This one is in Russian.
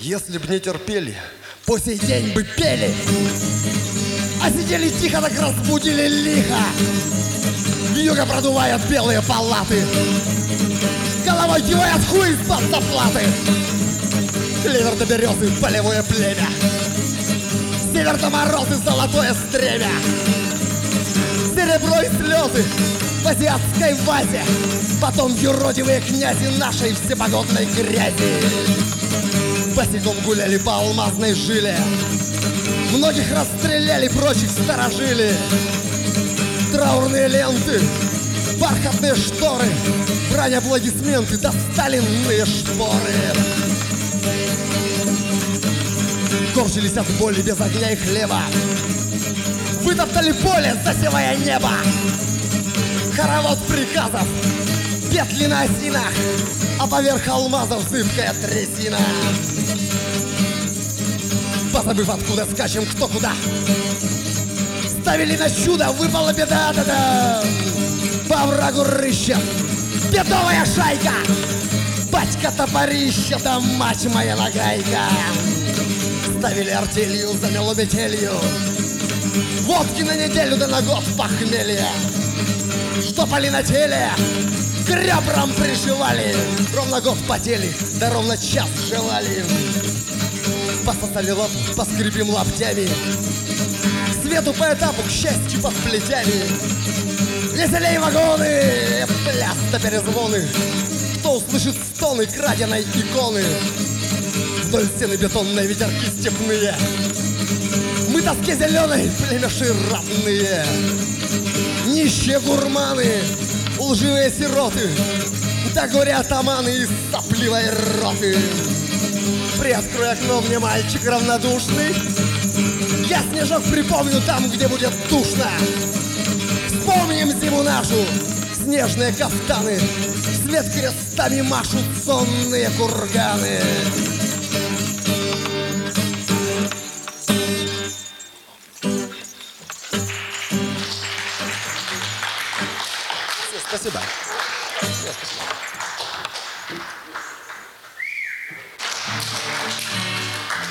Если б не терпели, по сей день бы пели, а сидели тихо, так разбудили лихо. Вьюга продувает белые палаты, головой кивает хуй из-под заплаты. Клевер до березы, полевое племя, север до морозы, золотое стремя. Серебро и слезы в азиатской вазе, потом юродивые князи нашей всепогодной грязи. Босиком гуляли по алмазной жиле, многих расстреляли, прочих сторожили. Траурные ленты, бархатные шторы, брань, аплодисменты, да сталинные шпоры. Корчились от боли без огня и хлеба, вытоптали поле, засевая небо. Хоровод приказов, петли на осинах, а поверх алмазов зыбкая трясина. Позабыв, откуда скачем, кто куда, ставили на чудо, выпала беда, да-да. По врагу рыщет бедовая шайка, батька топорища, да мать моя нагайка. Ставили артелью, замело метелью, водки на неделю, да на год похмелья. Штопали на теле, к ребрам пришивали, ровно год потели, да ровно час желали. Пососали лоб, поскрипим лаптями, к свету по этапу, к счастью под плетями. Веселей вагоны, пляс да перезвоны, кто услышит стоны краденой иконы. Вдоль стены бетонные ветерки степные, мы тоске зеленой, племеши ратные. Нищие гурманы, лживые сироты, да горе-атаманы из сопливой роты. Приоткрой окно, мне мальчик равнодушный, я снежок припомню там, где будет душно. Вспомним зиму нашу, снежные кафтаны, свет крестами машут сонные курганы. Спасибо. Спасибо.